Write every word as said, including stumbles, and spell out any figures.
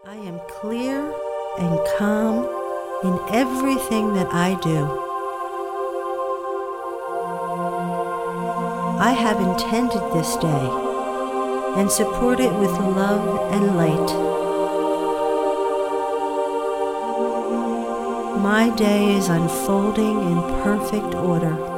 I am clear and calm in everything that I do. I have intended this day and support it with love and light. My day is unfolding in perfect order.